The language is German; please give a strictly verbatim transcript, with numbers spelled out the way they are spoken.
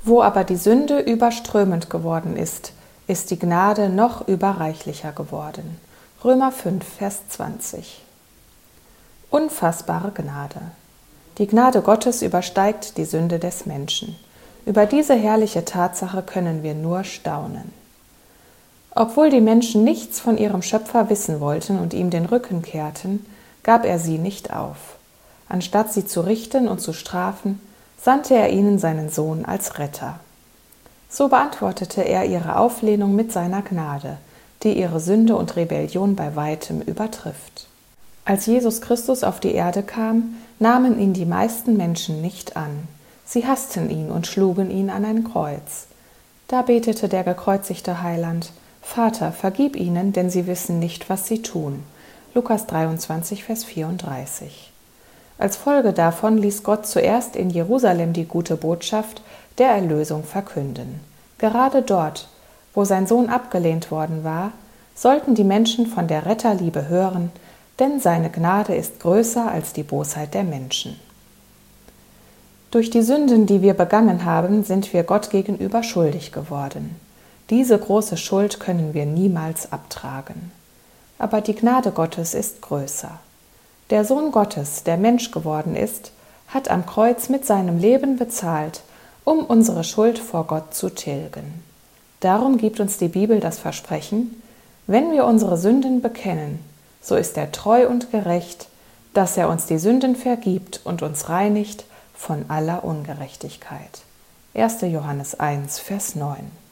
Wo aber die Sünde überströmend geworden ist, ist die Gnade noch überreichlicher geworden. Römer fünf, Vers zwanzig. Unfassbare Gnade. Die Gnade Gottes übersteigt die Sünde des Menschen. Über diese herrliche Tatsache können wir nur staunen. Obwohl die Menschen nichts von ihrem Schöpfer wissen wollten und ihm den Rücken kehrten, gab er sie nicht auf. Anstatt sie zu richten und zu strafen, sandte er ihnen seinen Sohn als Retter. So beantwortete er ihre Auflehnung mit seiner Gnade, die ihre Sünde und Rebellion bei weitem übertrifft. Als Jesus Christus auf die Erde kam, nahmen ihn die meisten Menschen nicht an. Sie hassten ihn und schlugen ihn an ein Kreuz. Da betete der gekreuzigte Heiland: Vater, vergib ihnen, denn sie wissen nicht, was sie tun. Lukas dreiundzwanzig, Vers vierunddreißig. Als Folge davon ließ Gott zuerst in Jerusalem die gute Botschaft der Erlösung verkünden. Gerade dort, wo sein Sohn abgelehnt worden war, sollten die Menschen von der Retterliebe hören, denn seine Gnade ist größer als die Bosheit der Menschen. Durch die Sünden, die wir begangen haben, sind wir Gott gegenüber schuldig geworden. Diese große Schuld können wir niemals abtragen. Aber die Gnade Gottes ist größer. Der Sohn Gottes, der Mensch geworden ist, hat am Kreuz mit seinem Leben bezahlt, um unsere Schuld vor Gott zu tilgen. Darum gibt uns die Bibel das Versprechen: Wenn wir unsere Sünden bekennen, so ist er treu und gerecht, dass er uns die Sünden vergibt und uns reinigt von aller Ungerechtigkeit. erster Johannes eins, Vers neun.